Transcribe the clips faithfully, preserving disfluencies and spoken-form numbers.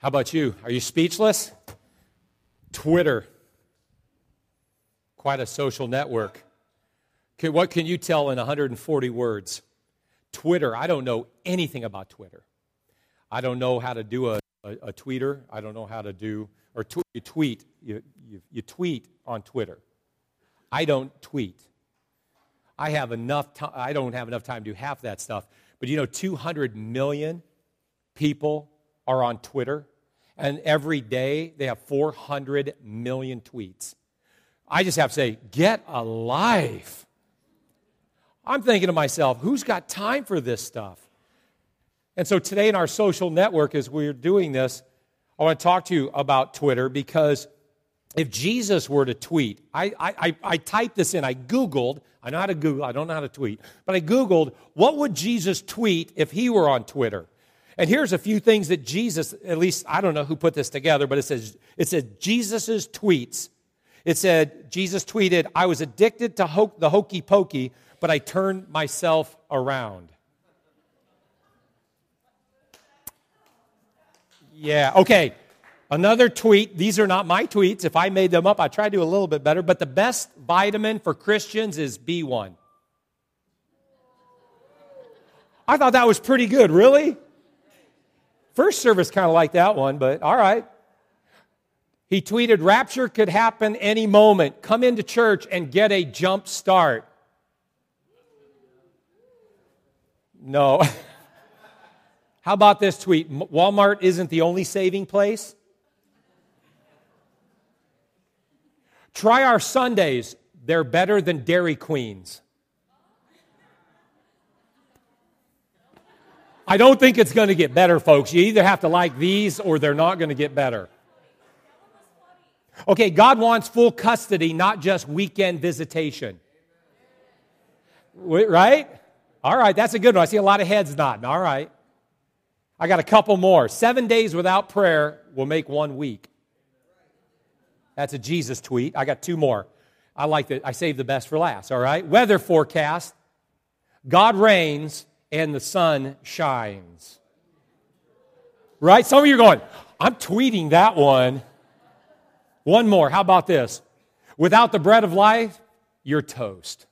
How about you? Are you speechless? Twitter. Quite a social network. Okay, what can you tell in one hundred forty words? Twitter. I don't know anything about Twitter. I don't know how to do a, a, a tweeter. I don't know how to do, or tw- you tweet. You, you, you tweet on Twitter. I don't tweet. I have enough time. I don't have enough time to do half that stuff. But you know, two hundred million people are on Twitter, and every day they have four hundred million tweets. I just have to say, get a life. I'm thinking to myself, who's got time for this stuff? And so today in our social network, as we're doing this, I want to talk to you about Twitter, because if Jesus were to tweet, I, I, I typed this in, I Googled, I know how to Google, I don't know how to tweet, but I Googled, what would Jesus tweet if he were on Twitter? And here's a few things that Jesus, at least I don't know who put this together, but it says, it said Jesus's tweets. It said, Jesus tweeted, I was addicted to ho- the hokey pokey, but I turned myself around. Yeah, okay. Another tweet, these are not my tweets. If I made them up, I try to do a little bit better. But the best vitamin for Christians is B one. I thought that was pretty good. Really? First service kind of liked that one, but all right. He tweeted, rapture could happen any moment. Come into church and get a jump start. No. How about this tweet? Walmart isn't the only saving place. Try our Sundays. They're better than Dairy Queens. I don't think it's going to get better, folks. You either have to like these or they're not going to get better. Okay, God wants full custody, not just weekend visitation. Right? All right, that's a good one. I see a lot of heads nodding. All right. I got a couple more. Seven days without prayer will make one week. That's a Jesus tweet. I got two more. I like that. I saved the best for last, all right? Weather forecast. God reigns and the sun shines. Right? Some of you are going, I'm tweeting that one. One more. How about this? Without the bread of life, you're toast.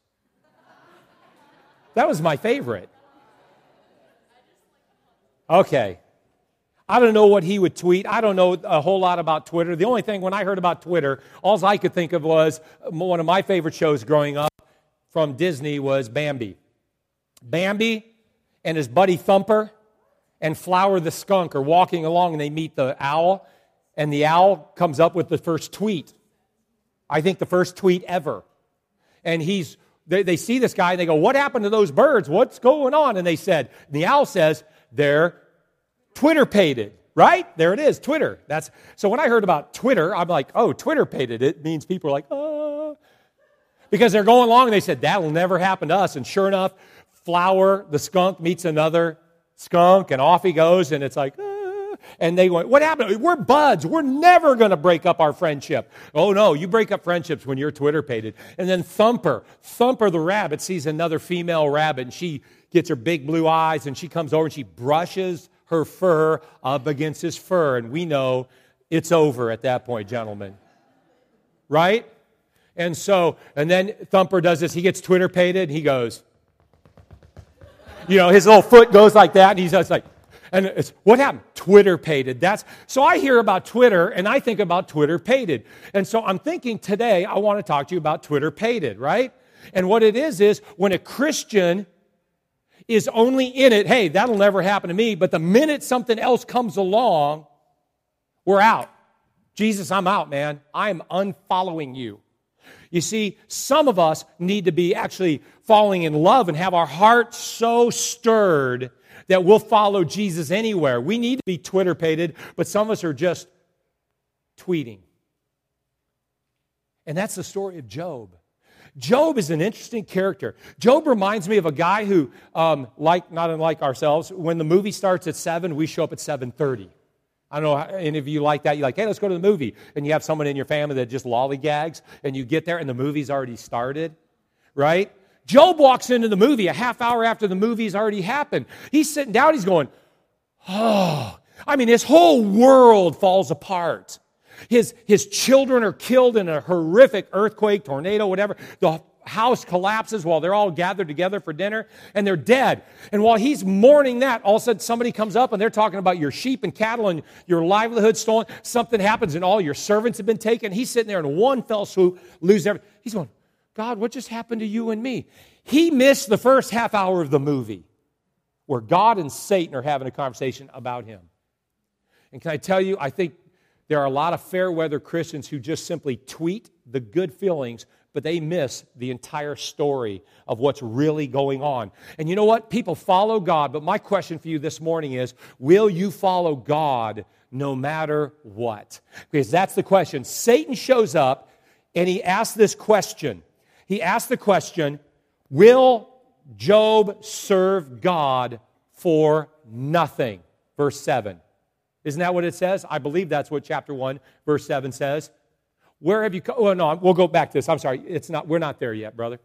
That was my favorite. Okay. I don't know what he would tweet. I don't know a whole lot about Twitter. The only thing, when I heard about Twitter, all I could think of was one of my favorite shows growing up from Disney was Bambi. Bambi and his buddy Thumper and Flower the skunk are walking along, and they meet the owl, and the owl comes up with the first tweet. I think the first tweet ever. And he's they, they see this guy, and they go, what happened to those birds? What's going on? And they said, the owl says, they're Twitter-pated, right? There it is, Twitter. That's so when I heard about Twitter, I'm like, oh, Twitter-pated. It means people are like, oh. Because they're going along, and they said, that'll never happen to us. And sure enough, Flower, the skunk, meets another skunk, and off he goes, and it's like, ah. And they went, what happened? We're buds. We're never going to break up our friendship. Oh, no, you break up friendships when you're Twitter-pated. And then Thumper, Thumper the rabbit sees another female rabbit, and she gets her big blue eyes, and she comes over, and she brushes her fur up against his fur, and we know it's over at that point, gentlemen. Right? And so, and then Thumper does this. He gets Twitter-pated, and he goes, you know, his little foot goes like that, and he's just like, and it's, what happened? Twitter-pated. That's, so I hear about Twitter, and I think about Twitter-pated. And so I'm thinking today, I want to talk to you about Twitter-pated, right? And what it is, is when a Christian is only in it, hey, that'll never happen to me, but the minute something else comes along, we're out. Jesus, I'm out, man. I'm unfollowing you. You see, some of us need to be actually falling in love and have our hearts so stirred that we'll follow Jesus anywhere. We need to be Twitter-pated, but some of us are just tweeting. And that's the story of Job. Job is an interesting character. Job reminds me of a guy who, um, like not unlike ourselves, when the movie starts at seven, we show up at seven thirty. I don't know how any of you like that. You're like, hey, let's go to the movie. And you have someone in your family that just lollygags, and you get there and the movie's already started, right? Job walks into the movie a half hour after the movie's already happened. He's sitting down, he's going, oh, I mean, his whole world falls apart. His, his children are killed in a horrific earthquake, tornado, whatever. The house collapses while they're all gathered together for dinner, and they're dead. And while he's mourning that, all of a sudden somebody comes up and they're talking about your sheep and cattle and your livelihood stolen. Something happens and all your servants have been taken. He's sitting there in one fell swoop, lose everything. He's going, God, what just happened to you and me? He missed the first half hour of the movie where God and Satan are having a conversation about him. And can I tell you, I think there are a lot of fair-weather Christians who just simply tweet the good feelings, but they miss the entire story of what's really going on. And you know what? People follow God, but my question for you this morning is, will you follow God no matter what? Because that's the question. Satan shows up, and he asks this question. He asks the question, will Job serve God for nothing? Verse seven. Isn't that what it says? I believe that's what chapter one, verse seven says. Where have you come? Oh, no, we'll go back to this. I'm sorry. It's not, we're not there yet, brother.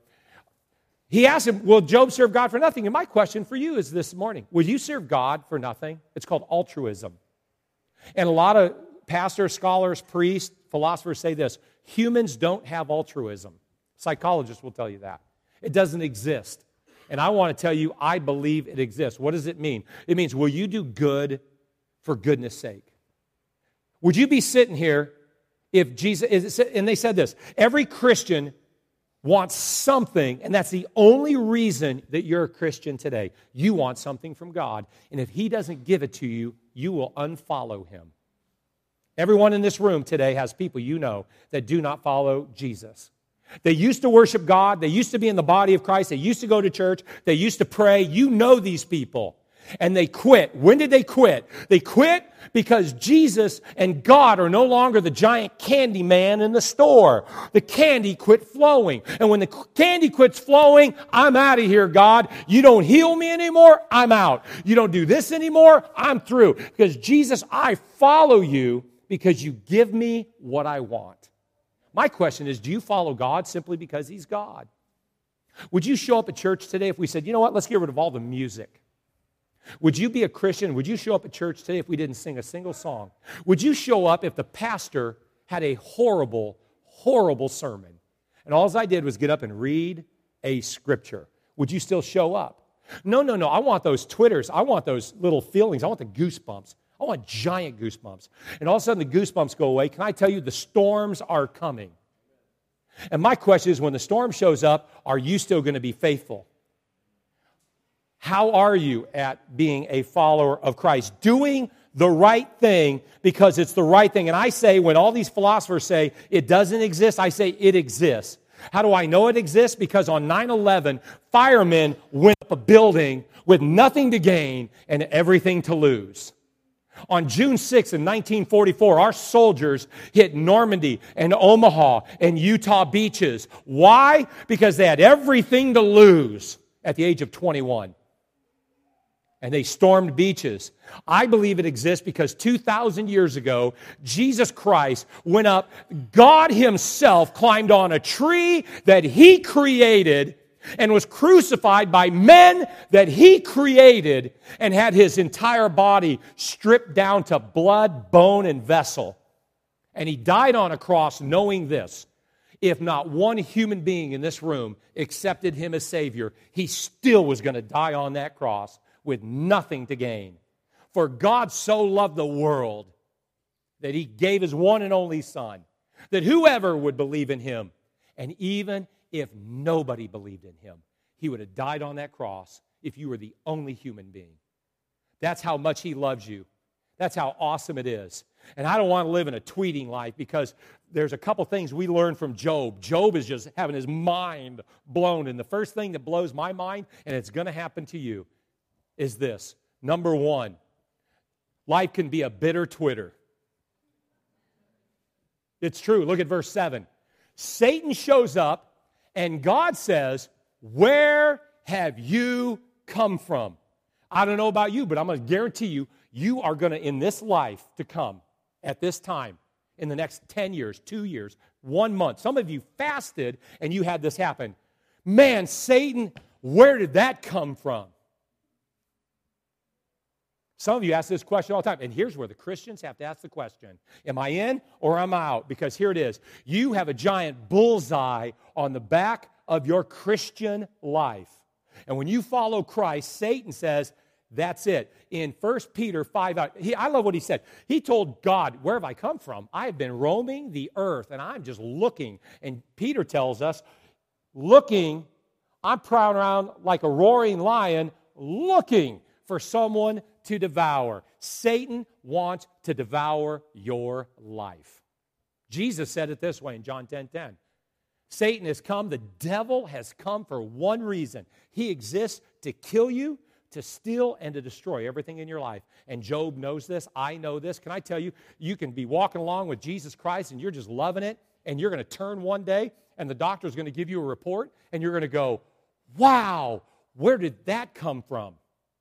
He asked him, will Job serve God for nothing? And my question for you is this morning, will you serve God for nothing? It's called altruism. And a lot of pastors, scholars, priests, philosophers say this, humans don't have altruism. Psychologists will tell you that. It doesn't exist. And I want to tell you, I believe it exists. What does it mean? It means, will you do good for goodness sake? Would you be sitting here if Jesus, and they said this, every Christian wants something, and that's the only reason that you're a Christian today. You want something from God, and if He doesn't give it to you, you will unfollow Him. Everyone in this room today has people you know that do not follow Jesus. They used to worship God. They used to be in the body of Christ. They used to go to church. They used to pray. You know these people. And they quit. When did they quit? They quit because Jesus and God are no longer the giant candy man in the store. The candy quit flowing. And when the candy quits flowing, I'm out of here, God. You don't heal me anymore, I'm out. You don't do this anymore, I'm through. Because Jesus, I follow you because you give me what I want. My question is, do you follow God simply because He's God? Would you show up at church today if we said, you know what, let's get rid of all the music? Would you be a Christian? Would you show up at church today if we didn't sing a single song? Would you show up if the pastor had a horrible, horrible sermon and all I did was get up and read a scripture? Would you still show up? No, no, no. I want those Twitters. I want those little feelings. I want the goosebumps. I want giant goosebumps. And all of a sudden the goosebumps go away. Can I tell you, the storms are coming. And my question is, when the storm shows up, are you still going to be faithful? How are you at being a follower of Christ? Doing the right thing because it's the right thing. And I say, when all these philosophers say it doesn't exist, I say it exists. How do I know it exists? Because on nine eleven, firemen went up a building with nothing to gain and everything to lose. On June sixth in nineteen forty-four, our soldiers hit Normandy and Omaha and Utah beaches. Why? Because they had everything to lose at the age of twenty-one. And they stormed beaches. I believe it exists because two thousand years ago, Jesus Christ went up, God Himself climbed on a tree that He created and was crucified by men that He created and had His entire body stripped down to blood, bone, and vessel. And He died on a cross knowing this. If not one human being in this room accepted Him as Savior, He still was going to die on that cross with nothing to gain. For God so loved the world that He gave His one and only Son, that whoever would believe in Him, and even if nobody believed in Him, He would have died on that cross if you were the only human being. That's how much He loves you. That's how awesome it is. And I don't want to live in a tweeting life because there's a couple things we learned from Job. Job is just having his mind blown. And the first thing that blows my mind, and it's going to happen to you, is this. Number one, life can be a bitter Twitter. It's true. Look at verse seven. Satan shows up and God says, where have you come from? I don't know about you, but I'm going to guarantee you, you are going to, in this life to come, at this time, in the next ten years, two years, one month. Some of you fasted and you had this happen. Man, Satan, where did that come from? Some of you ask this question all the time, and here's where the Christians have to ask the question, am I in or am I out? Because here it is. You have a giant bullseye on the back of your Christian life. And when you follow Christ, Satan says, that's it. In First Peter five, he, I love what he said. He told God, where have I come from? I have been roaming the earth, and I'm just looking. And Peter tells us, looking, I'm prowling around like a roaring lion, looking for someone to devour. Satan wants to devour your life. Jesus said it this way in John ten ten. Satan has come, the devil has come for one reason. He exists to kill you, to steal, and to destroy everything in your life. And Job knows this. I know this. Can I tell you, you can be walking along with Jesus Christ and you're just loving it, and you're going to turn one day and the doctor's going to give you a report and you're going to go, wow, where did that come from?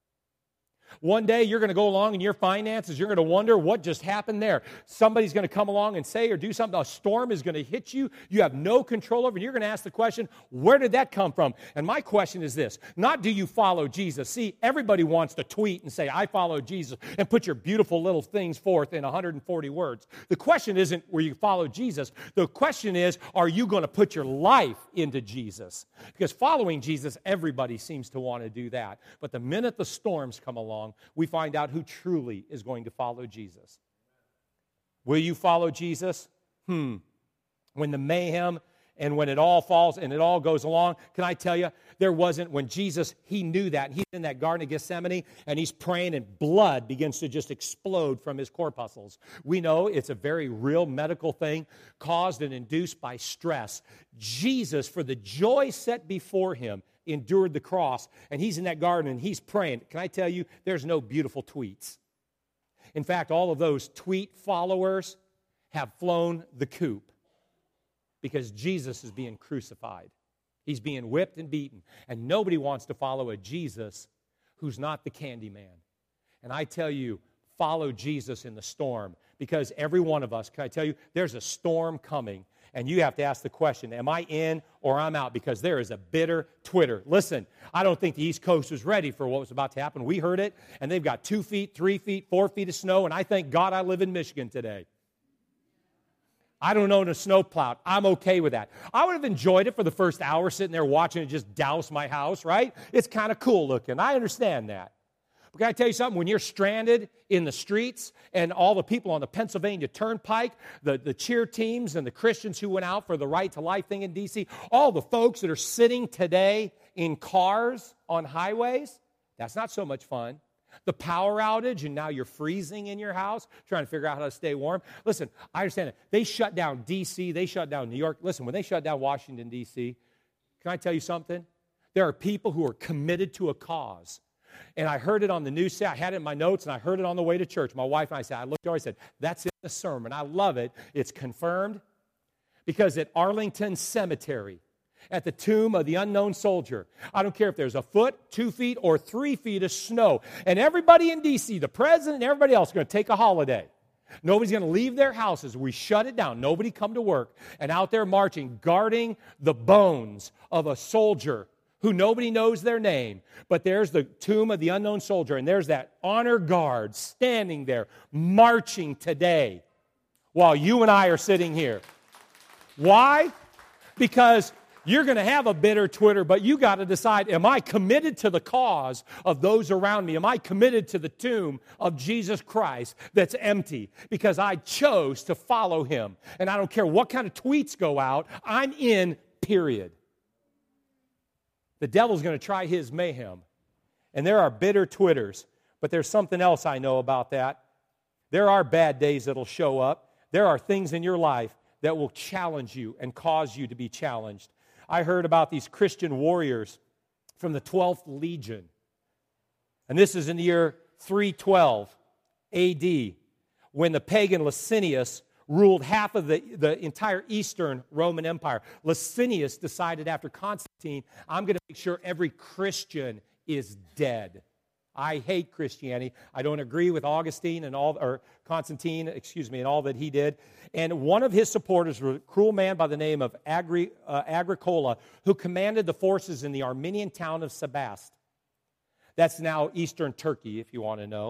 One day you're going to go along in your finances, you're going to wonder what just happened there. Somebody's going to come along and say or do something, a storm is going to hit you, you have no control over it, and you're going to ask the question, where did that come from? And my question is this, not do you follow Jesus. See, everybody wants to tweet and say, I follow Jesus, and put your beautiful little things forth in one hundred forty words. The question isn't where you follow Jesus. The question is, are you going to put your life into Jesus? Because following Jesus, everybody seems to want to do that. But the minute the storms come along, we find out who truly is going to follow Jesus. Will you follow Jesus? Hmm. When the mayhem and when it all falls and it all goes along, can I tell you, there wasn't, when Jesus, he knew that. He's in that Garden of Gethsemane, and he's praying, and blood begins to just explode from his corpuscles. We know it's a very real medical thing caused and induced by stress. Jesus, for the joy set before him, endured the cross, and he's in that garden and he's praying. Can I tell you, there's no beautiful tweets. In fact, all of those tweet followers have flown the coop because Jesus is being crucified. He's being whipped and beaten, and nobody wants to follow a Jesus who's not the candy man. And I tell you, follow Jesus in the storm, because every one of us, can I tell you, there's a storm coming. And you have to ask the question, am I in or I'm out? Because there is a bitter Twitter. Listen, I don't think the East Coast was ready for what was about to happen. We heard it, and they've got two feet, three feet, four feet of snow, and I thank God I live in Michigan today. I don't own a snowplow. I'm okay with that. I would have enjoyed it for the first hour sitting there watching it just douse my house, right? It's kind of cool looking. I understand that. But can I tell you something? When you're stranded in the streets and all the people on the Pennsylvania Turnpike, the, the cheer teams and the Christians who went out for the Right to Life thing in D C, all the folks that are sitting today in cars on highways, that's not so much fun. The power outage, and now you're freezing in your house, trying to figure out how to stay warm. Listen, I understand it. They shut down D C, they shut down New York. Listen, when they shut down Washington, D C, can I tell you something? There are people who are committed to a cause. And I heard it on the news. I had it in my notes, and I heard it on the way to church. My wife and I said, I looked over, I said, that's in the sermon. I love it. It's confirmed because at Arlington Cemetery, at the tomb of the unknown soldier, I don't care if there's a foot, two feet, or three feet of snow, and everybody in D C, the president and everybody else, are going to take a holiday. Nobody's going to leave their houses. We shut it down. Nobody come to work. And out there marching, guarding the bones of a soldier who nobody knows their name, but there's the tomb of the unknown soldier, and there's that honor guard standing there marching today while you and I are sitting here. Why? Because you're going to have a bitter Twitter, but you got to decide, am I committed to the cause of those around me? Am I committed to the tomb of Jesus Christ that's empty? Because I chose to follow him, and I don't care what kind of tweets go out, I'm in, period. The devil's going to try his mayhem. And there are bitter Twitters. But there's something else I know about that. There are bad days that'll show up. There are things in your life that will challenge you and cause you to be challenged. I heard about these Christian warriors from the twelfth Legion. And this is in the year three twelve A D, when the pagan Licinius ruled half of the, the entire Eastern Roman Empire. Licinius decided after Constantine, I'm going to make sure every Christian is dead. I hate Christianity. I don't agree with Augustine and all, or Constantine, excuse me, and all that he did. And one of his supporters was a cruel man by the name of Agri, uh, Agricola, who commanded the forces in the Armenian town of Sebast. That's now Eastern Turkey, if you want to know.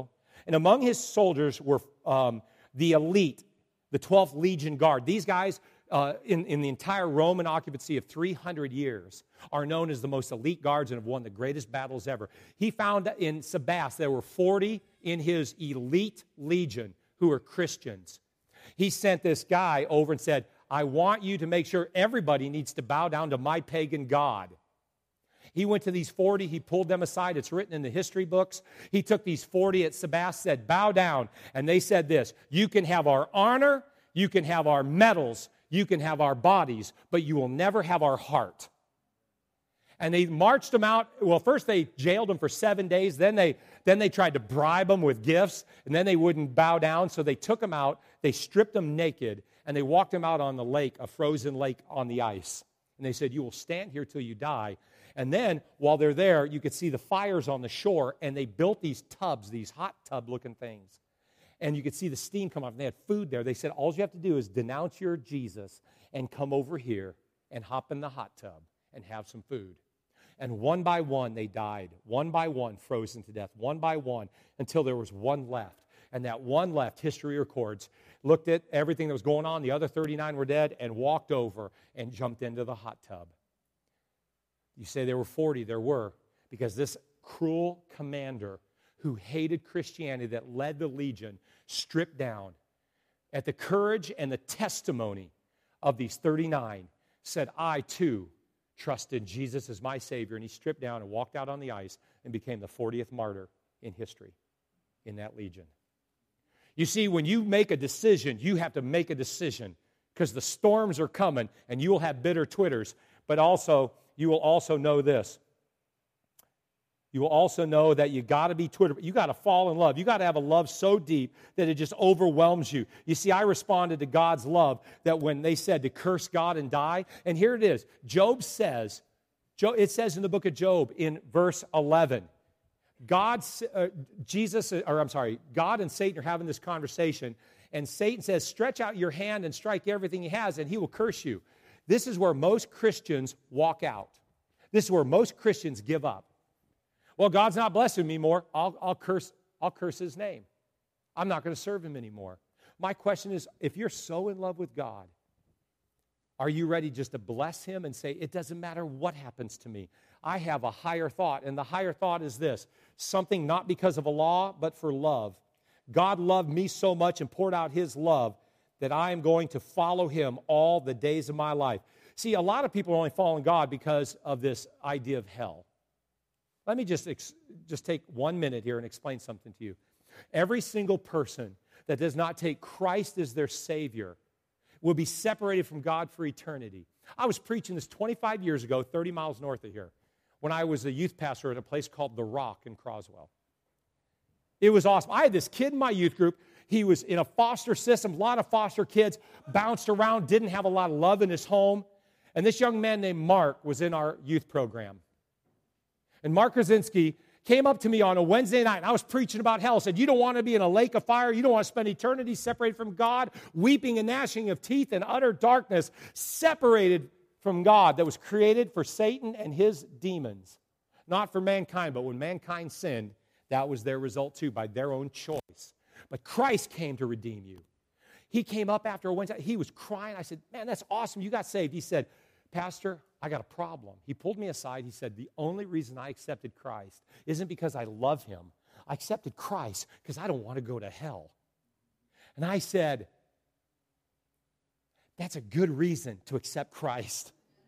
And among his soldiers were um, the elite, the twelfth Legion Guard. These guys, uh, in, in the entire Roman occupancy of three hundred years, are known as the most elite guards and have won the greatest battles ever. He found in Sebaste there were forty in his elite legion who were Christians. He sent this guy over and said, I want you to make sure everybody needs to bow down to my pagan god. He went to these forty, he pulled them aside. It's written in the history books. He took these forty at Sebaste, said, bow down. And they said this, you can have our honor, you can have our medals, you can have our bodies, but you will never have our heart. And they marched them out. Well, first they jailed them for seven days. Then they, then they tried to bribe them with gifts, and then they wouldn't bow down. So they took them out, they stripped them naked, and they walked them out on the lake, a frozen lake on the ice. And they said, you will stand here till you die. And then, while they're there, you could see the fires on the shore, and they built these tubs, these hot tub-looking things. And you could see the steam come off, and they had food there. They said, all you have to do is denounce your Jesus and come over here and hop in the hot tub and have some food. And one by one, they died. One by one, frozen to death. One by one, until there was one left. And that one left, history records, looked at everything that was going on. The other thirty-nine were dead and walked over and jumped into the hot tub. You say there were forty. There were, because this cruel commander who hated Christianity that led the legion stripped down at the courage and the testimony of these thirty-nine, said, I too trusted Jesus as my Savior. And he stripped down and walked out on the ice and became the fortieth martyr in history in that legion. You see, when you make a decision, you have to make a decision because the storms are coming and you will have bitter twitters, but also you will also know this. You will also know that you got to be Twitter. You got to fall in love. You got to have a love so deep that it just overwhelms you. You see, I responded to God's love that when they said to curse God and die, and here it is. Job says, it says in the book of Job in verse eleven, God, uh, Jesus, or I'm sorry, God and Satan are having this conversation, and Satan says, stretch out your hand and strike everything he has, and he will curse you. This is where most Christians walk out. This is where most Christians give up. Well, God's not blessing me more. I'll, I'll curse, I'll curse his name. I'm not going to serve him anymore. My question is, if you're so in love with God, are you ready just to bless him and say, it doesn't matter what happens to me. I have a higher thought, and the higher thought is this, something not because of a law, but for love. God loved me so much and poured out his love that I am going to follow him all the days of my life. See, a lot of people are only following God because of this idea of hell. Let me just, ex- just take one minute here and explain something to you. Every single person that does not take Christ as their Savior will be separated from God for eternity. I was preaching this twenty-five years ago, thirty miles north of here, when I was a youth pastor at a place called The Rock in Croswell. It was awesome. I had this kid in my youth group. He was in a foster system, a lot of foster kids, bounced around, didn't have a lot of love in his home. And this young man named Mark was in our youth program. And Mark Krasinski came up to me on a Wednesday night, and I was preaching about hell. Said, you don't want to be in a lake of fire. You don't want to spend eternity separated from God, weeping and gnashing of teeth and utter darkness, separated from God that was created for Satan and his demons. Not for mankind, but when mankind sinned, that was their result too, by their own choice. But Christ came to redeem you. He came up after a Wednesday. He was crying. I said, man, that's awesome. You got saved. He said, Pastor, I got a problem. He pulled me aside. He said, the only reason I accepted Christ isn't because I love him. I accepted Christ because I don't want to go to hell. And I said, that's a good reason to accept Christ.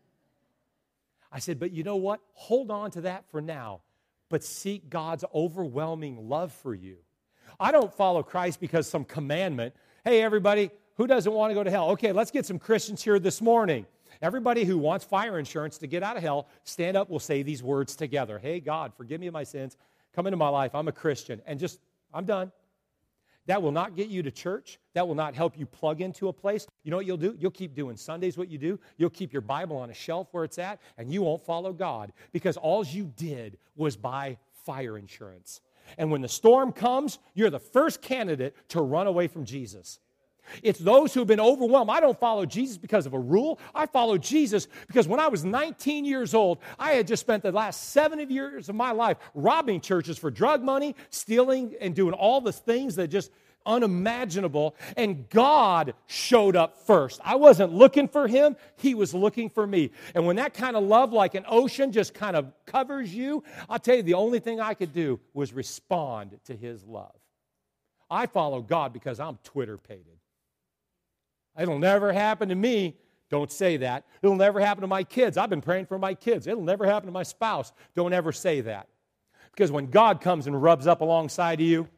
I said, but you know what? Hold on to that for now, but seek God's overwhelming love for you. I don't follow Christ because some commandment. Hey, everybody, who doesn't want to go to hell? Okay, let's get some Christians here this morning. Everybody who wants fire insurance to get out of hell, stand up, we'll say these words together. Hey, God, forgive me of my sins. Come into my life. I'm a Christian. And just, I'm done. That will not get you to church. That will not help you plug into a place. You know what you'll do? You'll keep doing Sundays what you do. You'll keep your Bible on a shelf where it's at, and you won't follow God because all you did was buy fire insurance. And when the storm comes, you're the first candidate to run away from Jesus. It's those who have been overwhelmed. I don't follow Jesus because of a rule. I follow Jesus because when I was nineteen years old, I had just spent the last seven years of my life robbing churches for drug money, stealing, and doing all the things that just unimaginable. And God showed up first. I wasn't looking for Him. He was looking for me. And when that kind of love, like an ocean, just kind of covers you, I'll tell you, the only thing I could do was respond to His love. I follow God because I'm Twitter-pated. It'll never happen to me. Don't say that. It'll never happen to my kids. I've been praying for my kids. It'll never happen to my spouse. Don't ever say that. Because when God comes and rubs up alongside of you,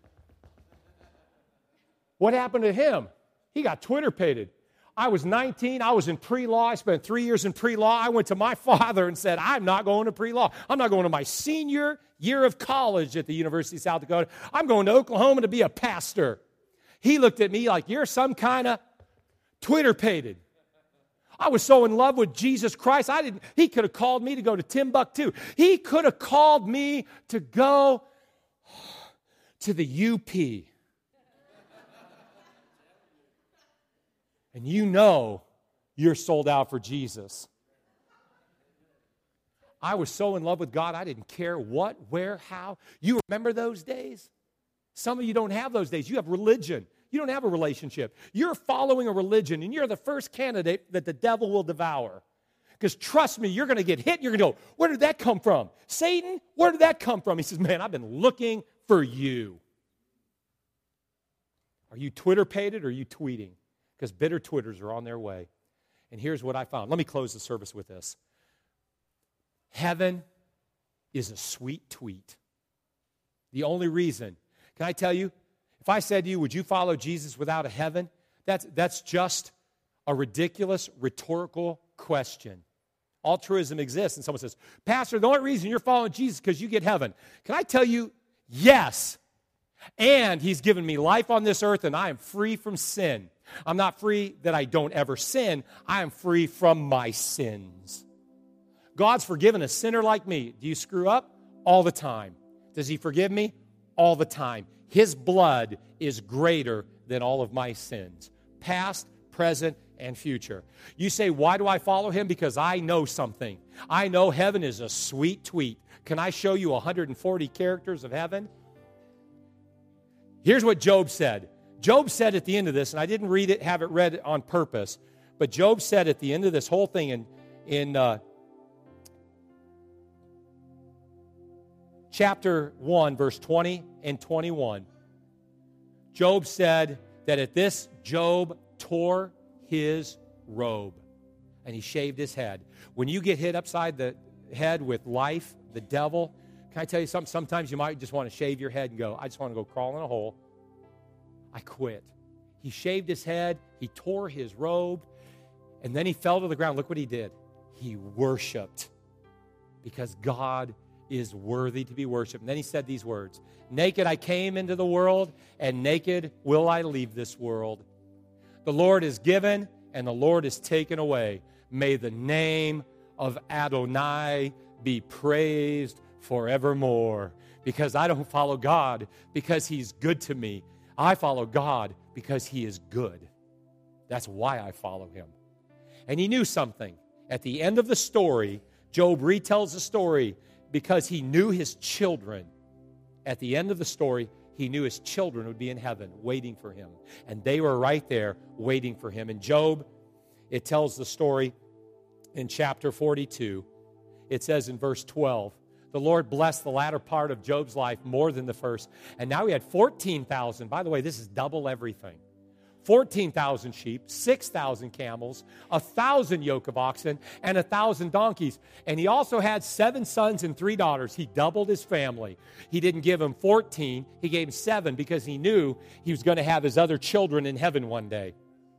what happened to him? He got Twitter-pated. I was nineteen. I was in pre-law. I spent three years in pre-law. I went to my father and said, I'm not going to pre-law. I'm not going to my senior year of college at the University of South Dakota. I'm going to Oklahoma to be a pastor. He looked at me like, you're some kind of Twitter-pated. I was so in love with Jesus Christ, I didn't. He could have called me to go to Timbuktu. He could have called me to go to the U P. And you know you're sold out for Jesus. I was so in love with God, I didn't care what, where, how. You remember those days? Some of you don't have those days. You have religion. You don't have a relationship. You're following a religion, and you're the first candidate that the devil will devour. Because trust me, you're going to get hit. You're going to go, where did that come from? Satan, where did that come from? He says, man, I've been looking for you. Are you Twitter-pated or are you tweeting? Because bitter Twitters are on their way. And here's what I found. Let me close the service with this. Heaven is a sweet tweet. The only reason, can I tell you, if I said to you, would you follow Jesus without a heaven? That's, that's just a ridiculous, rhetorical question. Altruism exists, and someone says, Pastor, the only reason you're following Jesus is because you get heaven. Can I tell you, yes. And He's given me life on this earth, and I am free from sin. I'm not free that I don't ever sin. I am free from my sins. God's forgiven a sinner like me. Do you screw up? All the time. Does He forgive me? All the time. His blood is greater than all of my sins, past, present, and future. You say, why do I follow Him? Because I know something. I know heaven is a sweet tweet. Can I show you one hundred forty characters of heaven? Here's what Job said. Job said at the end of this, and I didn't read it, have it read on purpose, but Job said at the end of this whole thing in, in uh, chapter one, verse twenty and twenty-one, Job said that at this, Job tore his robe and he shaved his head. When you get hit upside the head with life, the devil, can I tell you something? Sometimes you might just want to shave your head and go, I just want to go crawl in a hole. I quit. He shaved his head, he tore his robe, and then he fell to the ground. Look what he did. He worshiped because God is worthy to be worshiped. And then he said these words, naked I came into the world, and naked will I leave this world. The Lord is given, and the Lord is taken away. May the name of Adonai be praised forevermore. Because I don't follow God because He's good to me. I follow God because He is good. That's why I follow Him. And he knew something. At the end of the story, Job retells the story because he knew his children. At the end of the story, he knew his children would be in heaven waiting for him. And they were right there waiting for him. And Job, it tells the story in chapter forty-two. It says in verse twelve, the Lord blessed the latter part of Job's life more than the first. And now he had fourteen thousand. By the way, this is double everything. fourteen thousand sheep, six thousand camels, one thousand yoke of oxen, and one thousand donkeys. And he also had seven sons and three daughters. He doubled his family. He didn't give him fourteen. He gave him seven because he knew he was going to have his other children in heaven one day.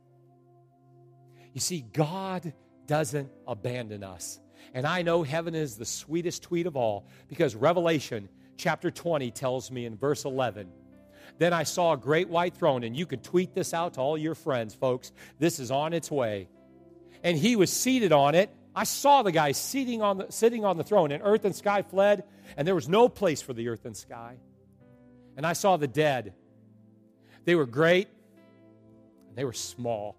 You see, God doesn't abandon us. And I know heaven is the sweetest tweet of all because Revelation chapter twenty tells me in verse eleven, then I saw a great white throne, and you can tweet this out to all your friends, folks. This is on its way. And he was seated on it. I saw the guy sitting on the, sitting on the throne, and earth and sky fled, and there was no place for the earth and sky. And I saw the dead. They were great, and they were small.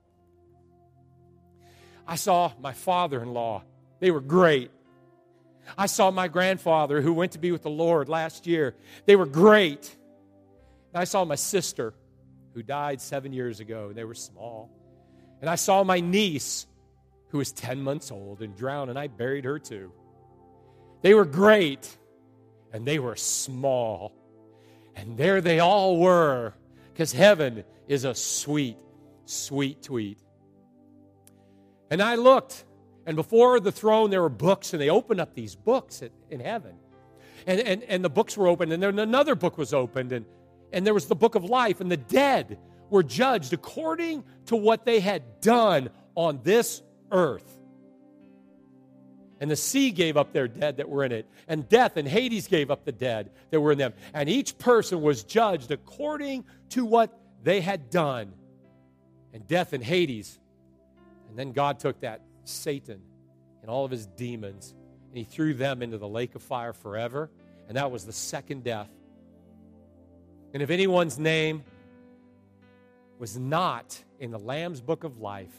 I saw my father-in-law. They were great. I saw my grandfather who went to be with the Lord last year. They were great. And I saw my sister who died seven years ago. They were small. And I saw my niece who was ten months old and drowned, and I buried her too. They were great, and they were small. And there they all were, because heaven is a sweet, sweet tweet. And I looked, and before the throne there were books, and they opened up these books in, in heaven. And, and, and the books were opened, and then another book was opened, and, and there was the book of life, and the dead were judged according to what they had done on this earth. And the sea gave up their dead that were in it, and death and Hades gave up the dead that were in them. And each person was judged according to what they had done. And death and Hades. And then God took that Satan and all of his demons, and he threw them into the lake of fire forever. And that was the second death. And if anyone's name was not in the Lamb's book of life,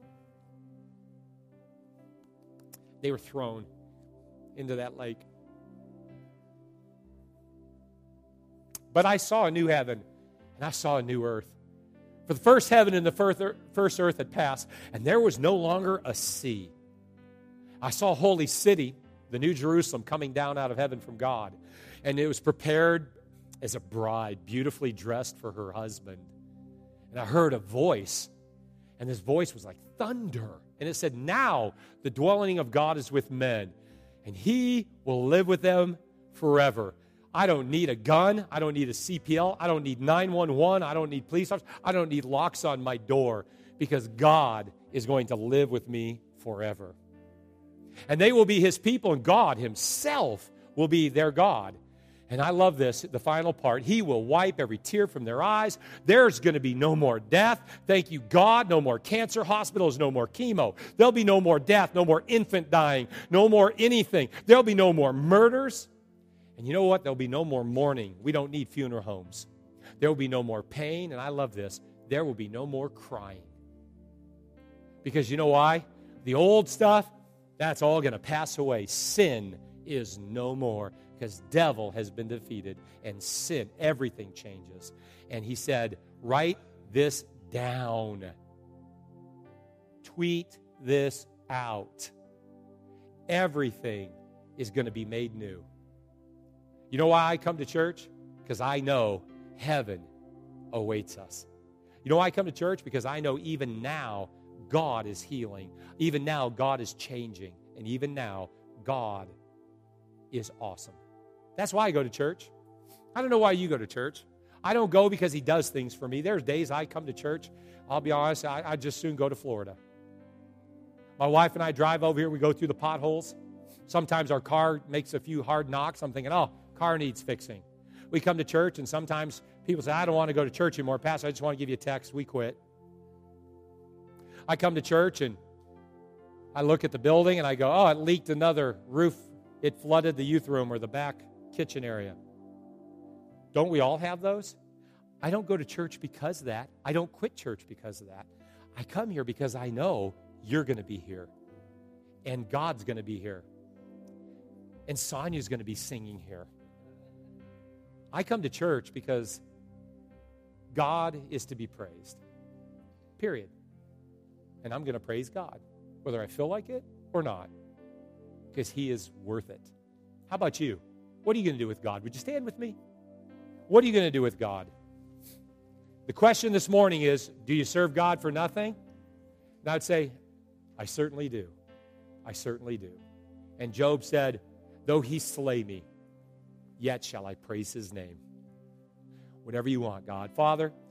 they were thrown into that lake. But I saw a new heaven, and I saw a new earth. For the first heaven and the first earth had passed, and there was no longer a sea. I saw a holy city, the New Jerusalem, coming down out of heaven from God. And it was prepared as a bride, beautifully dressed for her husband. And I heard a voice, and this voice was like thunder. And it said, now the dwelling of God is with men, and he will live with them forever. I don't need a gun. I don't need a C P L. I don't need nine one one. I don't need police officers. I don't need locks on my door, because God is going to live with me forever. And they will be his people, and God himself will be their God. And I love this, the final part. He will wipe every tear from their eyes. There's going to be no more death. Thank you, God. No more cancer hospitals, no more chemo. There'll be no more death, no more infant dying, no more anything. There'll be no more murders. And you know what? There'll be no more mourning. We don't need funeral homes. There will be no more pain. And I love this. There will be no more crying. Because you know why? The old stuff, that's all going to pass away. Sin is no more, because devil has been defeated, and sin, everything changes. And he said, write this down. Tweet this out. Everything is going to be made new. You know why I come to church? Because I know heaven awaits us. You know why I come to church? Because I know even now God is healing. Even now God is changing. And even now God is awesome. That's why I go to church. I don't know why you go to church. I don't go because he does things for me. There's days I come to church, I'll be honest, I, I'd just soon go to Florida. My wife and I drive over here. We go through the potholes. Sometimes our car makes a few hard knocks. I'm thinking, oh, car needs fixing. We come to church, and sometimes people say, I don't want to go to church anymore. Pastor, I just want to give you a text. We quit. I come to church, and I look at the building, and I go, oh, it leaked another roof. It flooded the youth room or the back kitchen area. Don't we all have those? I don't go to church because of that. I don't quit church because of that. I come here because I know you're going to be here, and God's going to be here, and Sonia's going to be singing here. I come to church because God is to be praised, period. And I'm going to praise God, whether I feel like it or not, because he is worth it. How about you? What are you going to do with God? Would you stand with me? What are you going to do with God? The question this morning is, do you serve God for nothing? And I'd say, I certainly do. I certainly do. And Job said, though he slay me, yet shall I praise his name. Whatever you want, God. Father,